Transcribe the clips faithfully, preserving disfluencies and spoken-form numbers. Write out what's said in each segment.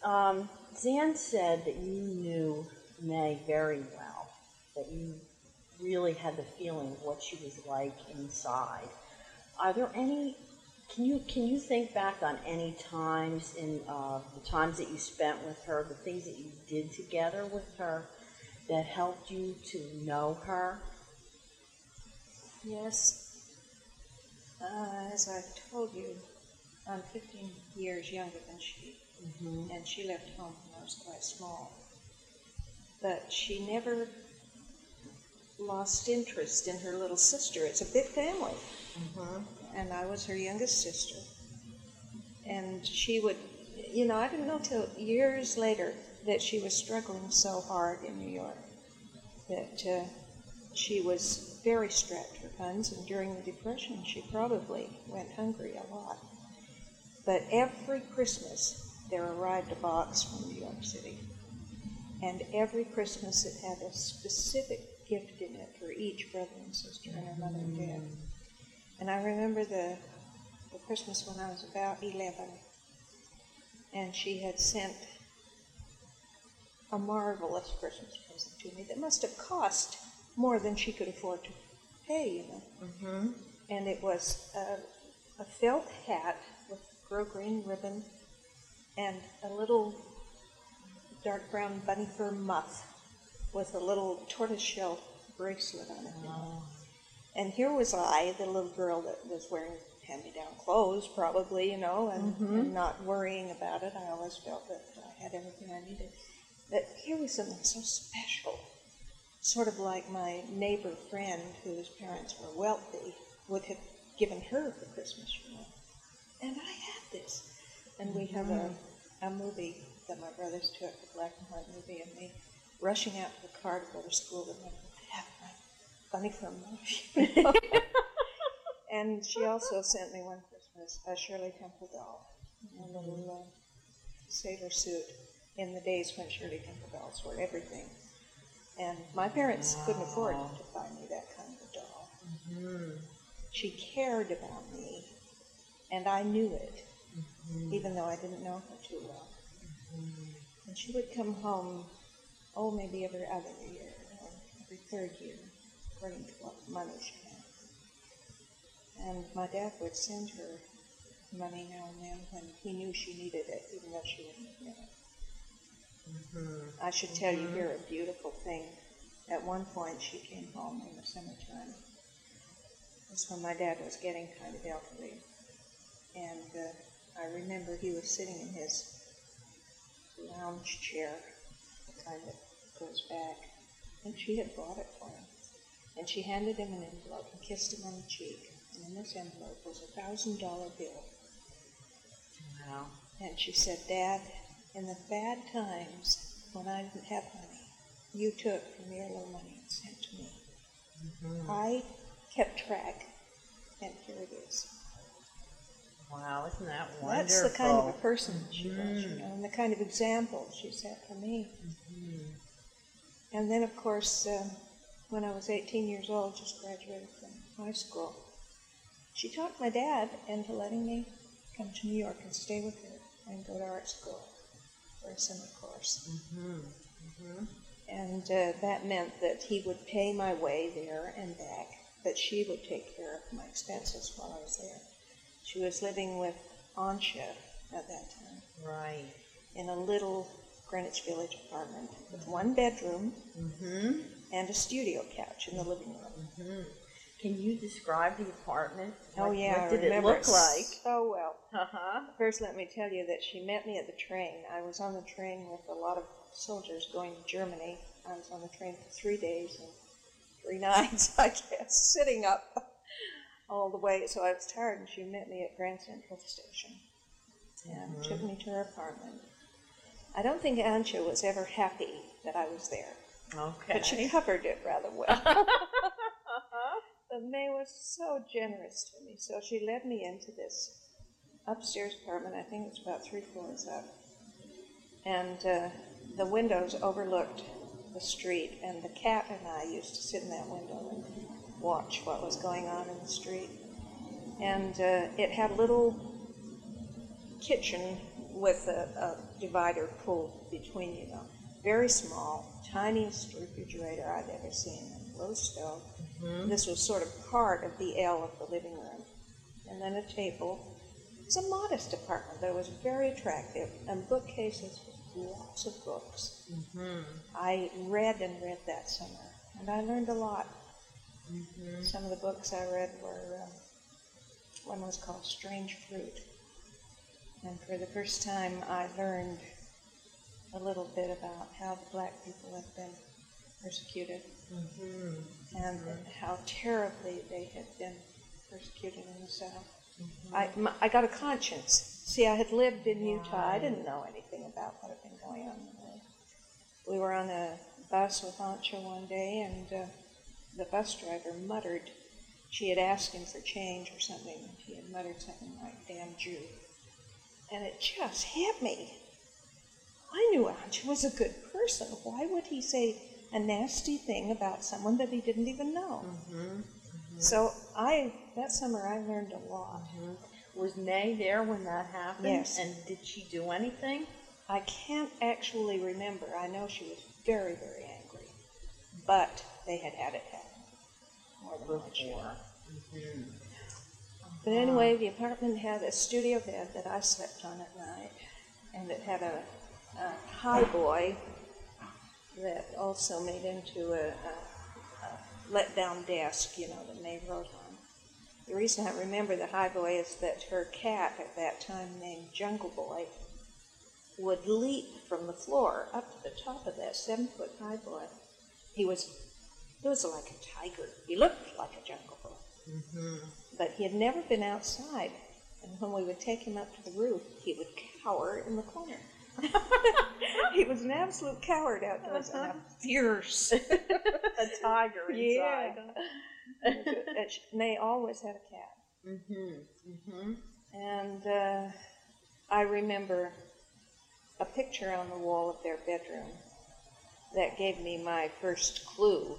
Um, Zan said that you knew May very well, that you really had the feeling of what she was like inside. Are there any? Can you can you think back on any times in uh, the times that you spent with her, the things that you did together with her, that helped you to know her? Yes. Uh, as I've told you, I'm fifteen years younger than she, mm-hmm. and she left home when I was quite small. But she never lost interest in her little sister. It's a big family. Mm-hmm. And I was her youngest sister. And she would, you know, I didn't know till years later that she was struggling so hard in New York, that uh, she was very strapped for funds, and during the Depression she probably went hungry a lot. But every Christmas there arrived a box from New York City. And every Christmas it had a specific gift in it for each brother and sister and her mother and dad. And I remember the, the Christmas when I was about eleven, and she had sent a marvelous Christmas present to me that must have cost more than she could afford to pay, you know. Mm-hmm. And it was a, a felt hat with grosgrain ribbon and a little dark brown bunny fur muff with a little tortoiseshell bracelet on it. Oh. And here was I, the little girl that was wearing hand-me-down clothes, probably, you know, and, mm-hmm. and not worrying about it. I always felt that I had everything I needed. But here was something so special, sort of like my neighbor friend whose parents were wealthy would have given her for Christmas, you know. And I had this. And we have a, a movie that my brothers took, a black and white movie, of me rushing out to the car to go to school, and I have my bunny fur muff, you know. And she also sent me one Christmas a Shirley Temple doll, a little uh, sailor suit in the days when Shirley Temple dolls were everything. And my parents wow. couldn't afford to buy me that kind of a doll. Mm-hmm. She cared about me, and I knew it, mm-hmm. even though I didn't know her too well. Mm-hmm. And she would come home, oh, maybe every other year, or every third year, according to what money she had. And my dad would send her money now and then when he knew she needed it, even though she wouldn't admit it. Mm-hmm. I should mm-hmm. tell you here a beautiful thing. At one point, she came home in the summertime. That's when my dad was getting kind of elderly. And uh, I remember he was sitting in his lounge chair, the kind that goes back, and she had bought it for him. And she handed him an envelope and kissed him on the cheek. And in this envelope was a thousand dollar bill. Wow. And she said, Dad, in the bad times when I didn't have money, you took from your little money and sent to me. Mm-hmm. I kept track, and here it is. Wow, isn't that wonderful? That's the kind of a person mm-hmm. she was, you know, and the kind of example she set for me. Mm-hmm. And then, of course, um, when I was eighteen years old, just graduated from high school, she talked my dad into letting me come to New York and stay with her and go to art school for a summer course. Mm-hmm. Mm-hmm. And uh, that meant that he would pay my way there and back, but she would take care of my expenses while I was there. She was living with Ansha at that time. Right. In a little Greenwich Village apartment with one bedroom mm-hmm. and a studio couch in the living room. Mm-hmm. Can you describe the apartment? Oh, what, yeah, what did I remember it look like? So well. Uh-huh. First, let me tell you that she met me at the train. I was on the train with a lot of soldiers going to Germany. I was on the train for three days and three nights, I guess, sitting up all the way. So I was tired, and she met me at Grand Central Station and mm-hmm. took me to her apartment. I don't think Ansha was ever happy that I was there. Okay. But she covered it rather well. uh-huh. But May was so generous to me. So she led me into this upstairs apartment. I think it's about three floors up. And uh, the windows overlooked the street. And the cat and I used to sit in that window and watch what was going on in the street. And uh, it had a little kitchen with a, a divider pulled between you know, very small, tiniest refrigerator I'd ever seen, and low stove. Mm-hmm. This was sort of part of the L of the living room. And then a table. It was a modest apartment, but it was very attractive, and bookcases with lots of books. Mm-hmm. I read and read that summer, and I learned a lot. Mm-hmm. Some of the books I read were, um, one was called Strange Fruit, and for the first time I learned a little bit about how the black people have been persecuted, mm-hmm. and mm-hmm. how terribly they had been persecuted in the South. Mm-hmm. I, my, I got a conscience. See, I had lived in Utah. I didn't know anything about what had been going on. We were on a bus with Ancha one day, and uh, the bus driver muttered, she had asked him for change or something, and he had muttered something like, damn Jew. And it just hit me. I knew Ancha was a good person. Why would he say a nasty thing about someone that he didn't even know? Mm-hmm. Mm-hmm. So I, that summer I learned a lot. Mm-hmm. Was May there when that happened? Yes. And did she do anything? I can't actually remember. I know she was very, very angry. But they had had it happen more than once. Mm-hmm. But anyway, the apartment had a studio bed that I slept on at night, and it had a, a highboy that also made into a, a, a let-down desk, you know, that May wrote on. The reason I remember the highboy is that her cat at that time, named Jungle Boy, would leap from the floor up to the top of that seven-foot highboy. He was, he was like a tiger. He looked like a jungle boy. Mm-hmm. But he had never been outside, and when we would take him up to the roof, he would cower in the corner. He was an absolute coward outdoors, and a fierce, a tiger inside. Yeah. May always had a cat. Mm-hmm. Mm-hmm. And uh, I remember a picture on the wall of their bedroom that gave me my first clue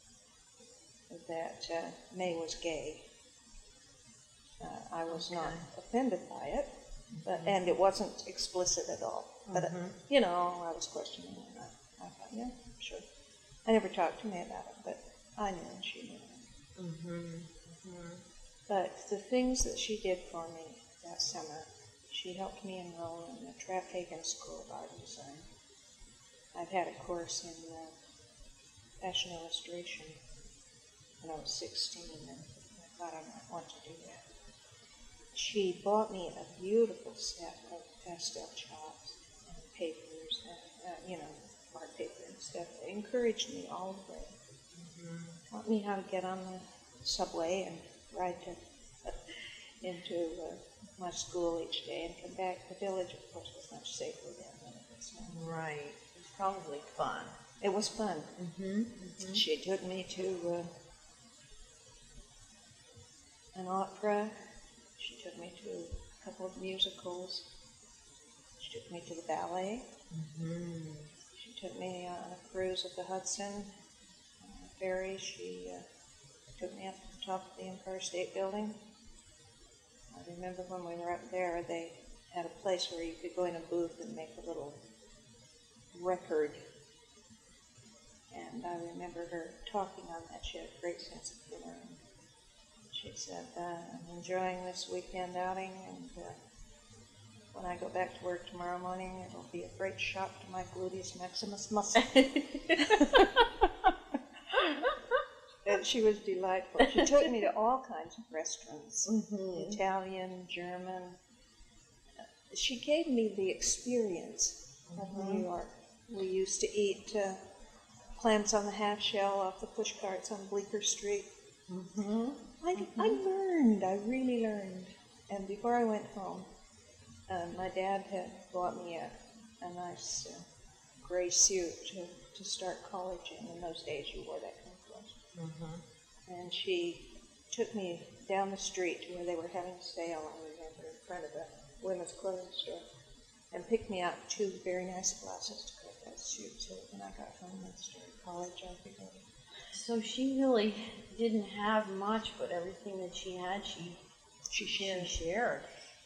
that uh, May was gay. Uh, I was okay. not offended by it, but, mm-hmm. and it wasn't explicit at all. But, mm-hmm. uh, you know, I was questioning it. I, I thought, yeah, sure. I never talked to May about it, but I knew and she knew. Mm-hmm. Mm-hmm. But the things that she did for me that summer, she helped me enroll in the Traphagen School of Art and Design. I'd had a course in uh, fashion illustration when I was sixteen, and I thought I might want to do that. She bought me a beautiful set of pastel chalks and papers, and, uh, you know, art paper and stuff. They encouraged me all the way. Mm-hmm. Taught me how to get on the subway and ride to, into uh, my school each day and come back. The village, of course, was much safer then than it is now. Right. It was probably fun. It was fun. Mm-hmm. Mm-hmm. She took me to uh, an opera. She took me to a couple of musicals. She took me to the ballet. Mm-hmm. She took me on a cruise of the Hudson on a ferry. She uh, took me up to the top of the Empire State Building. I remember when we were up there, they had a place where you could go in a booth and make a little record. And I remember her talking on that. She had a great sense of humor. And she said, uh, I'm enjoying this weekend outing, and uh, when I go back to work tomorrow morning, it'll be a great shock to my gluteus maximus muscle. And she was delightful. She took me to all kinds of restaurants, mm-hmm. Italian, German. She gave me the experience mm-hmm. of New York. We used to eat uh, clams on the half shell off the push carts on Bleecker Street. Mm-hmm. I, mm-hmm. I learned, I really learned. And before I went home, uh, my dad had bought me a, a nice uh, gray suit to, to start college in. In those days, you wore that kind of clothes. Mm-hmm. And she took me down the street to where they were having a sale, I remember, in front of a women's clothing store, and picked me out two very nice glasses to go with that suit. So when I got home and started college, I figured. So she really didn't have much, but everything that she had, she she shared. She shared.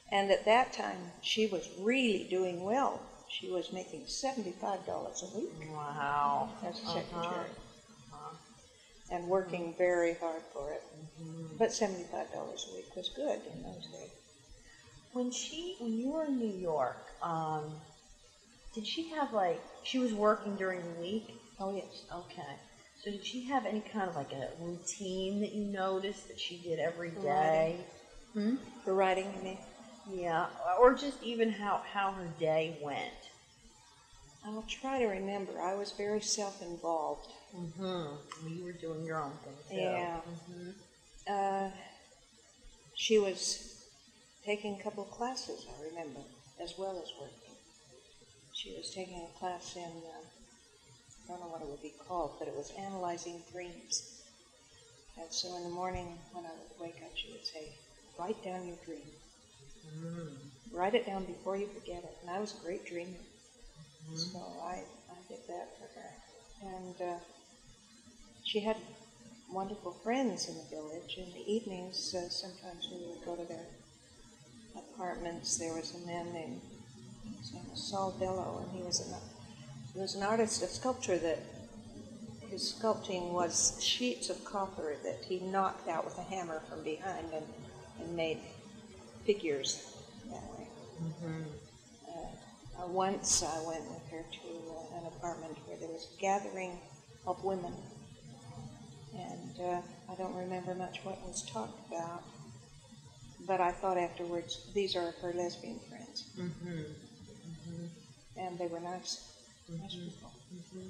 And at that time, she was really doing well. She was making seventy-five dollars a week Wow. as a Uh-huh. secretary Uh-huh. and working very hard for it. Mhm. But seventy-five dollars a week was good in those days. When she, when you were in New York, um, did she have like, she was working during the week? Oh, yes. Okay. So did she have any kind of like a routine that you noticed that she did every For day? Hmm? For writing, you mean? Yeah, or just even how, how her day went. I'll try to remember. I was very self-involved. Mm-hmm. You were doing your own thing, too. Yeah. Mm-hmm. Uh, she was taking a couple of classes, I remember, as well as working. She was taking a class in, uh, I don't know what it would be called, but it was analyzing dreams. And so in the morning when I would wake up, she would say, write down your dream. Mm. Write it down before you forget it. And I was a great dreamer. Mm-hmm. So I, I did that for her. And uh, she had wonderful friends in the village. In the evenings, uh, sometimes we would go to their apartments. There was a man named, his name was Saul Bellow, and he was an, he was an artist, a sculptor that his sculpting was sheets of copper that he knocked out with a hammer from behind and, and made figures that way. Mm-hmm. Uh, uh, once I went with her to uh, an apartment where there was a gathering of women, and uh, I don't remember much what was talked about, but I thought afterwards, these are her lesbian friends. Mm-hmm. Mm-hmm. And they were nice, nice Mm-hmm. people. Mm-hmm.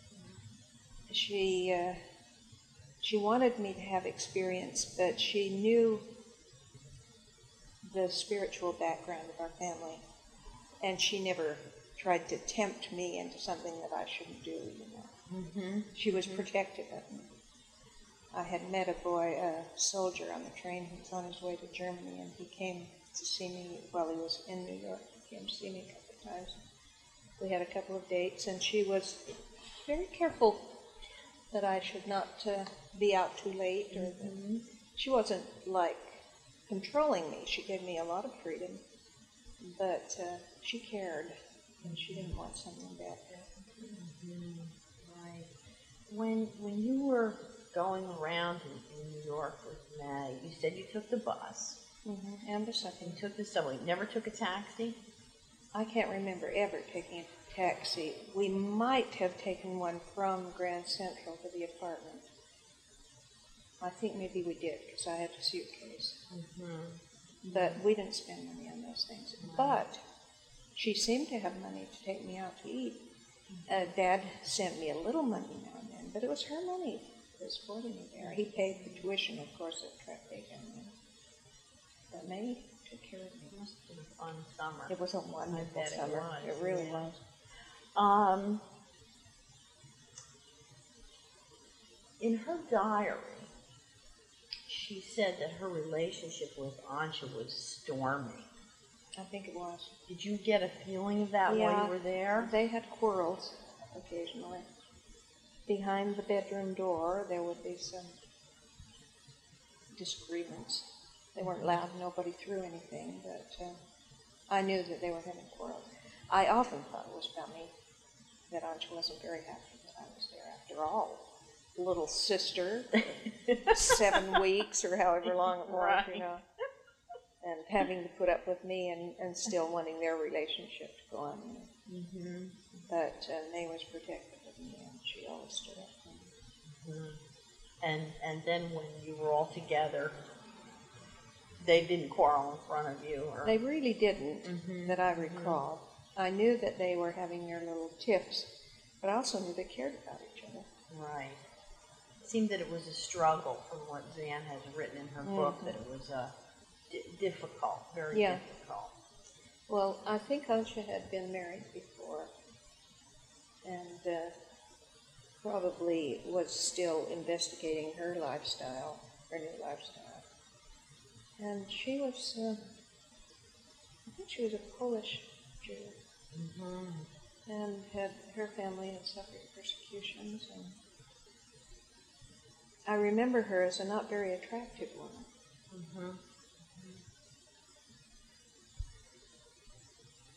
She, uh, she wanted me to have experience, but she knew the spiritual background of our family, and she never tried to tempt me into something that I shouldn't do, you know. Mm-hmm. She was protective of me. I had met a boy, a soldier on the train who was on his way to Germany, and he came to see me while he was in New York. He came to see me a couple of times. We had a couple of dates, and she was very careful that I should not uh, be out too late. Or Mm-hmm. that she wasn't like controlling me. She gave me a lot of freedom, but uh, she cared, and she didn't want something bad to happen. Mm-hmm. Right. When when you were going around in, in New York with May, you said you took the bus. Mm-hmm. And the second, You took the subway. Never took a taxi? I can't remember ever taking a taxi. We might have taken one from Grand Central to the apartment. I think maybe we did, because I had a suitcase. Mm-hmm. But we didn't spend money on those things. But she seemed to have money to take me out to eat. Uh, Dad sent me a little money now and then, but it was her money that was supporting me there. He paid the tuition, of course, at Trifecta. But May took care of me. It must have been a fun summer. It was a wonderful bet it summer. was, It really yeah. was. Um, in her diary, she said that her relationship with Ansha was stormy. I think it was. Did you get a feeling of that while Yeah. you were there? They had quarrels occasionally. Behind the bedroom door, there would be some disagreements. They weren't loud, nobody threw anything, but uh, I knew that they were having quarrels. I often thought it was about me, that Ansha wasn't very happy that I was there after all. Little sister, seven weeks or however long it was, Right. you know, and having to put up with me and, and still wanting their relationship to go on. Mm-hmm. But uh, May was protective of me, and she always stood up for me. Mm-hmm. And and then when you were all together, they didn't quarrel in front of you, or They really didn't, Mhm. that I recall. I knew that they were having their little tiffs, but I also knew they cared about each other. right. It seemed that it was a struggle, from what Zan has written in her book, that it was uh, d- difficult, very Yeah. difficult. Well, I think Ansha had been married before, and uh, probably was still investigating her lifestyle, her new lifestyle. And she was, uh, I think she was a Polish Jew, Mm-hmm. and had her family had suffered persecutions. And I remember her as a not very attractive woman. Mm-hmm.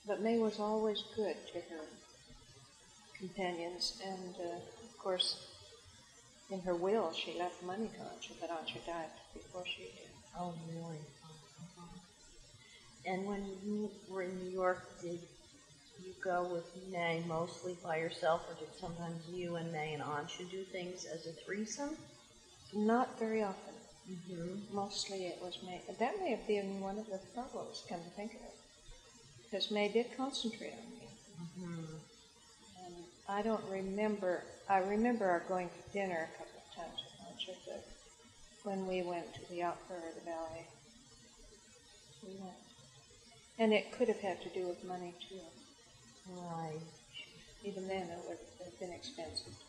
but May was always good to her companions, and uh, of course, in her will, she left money to Ancha, but Ancha died before she did. Oh, really? Uh-huh. And when you were in New York, did you go with May mostly by yourself, or did sometimes you and May and Anshu do things as a threesome? Not very often. Mm-hmm. Mostly it was May. That may have been one of the problems, come to think of it, because May did concentrate on me. Mm-hmm. And I don't remember, I remember our going to dinner a couple of times with Ancha, but when we went to the opera or the ballet, we went. And it could have had to do with money, too. Right. Even then, it would have been expensive.